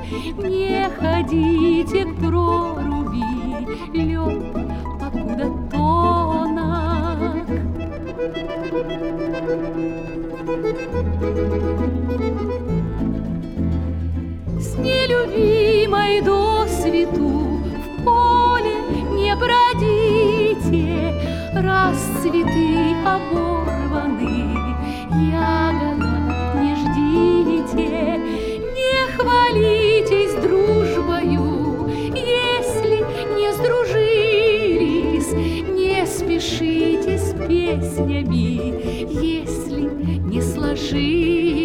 Не ходите к проруби, лед покуда тонок. С нелюбимой до свету в поле не бродите, раз цветы оборваны, ягода не ждите. Не хвалитесь дружбою, если не сдружились, не спешите с песнями, если не сложились.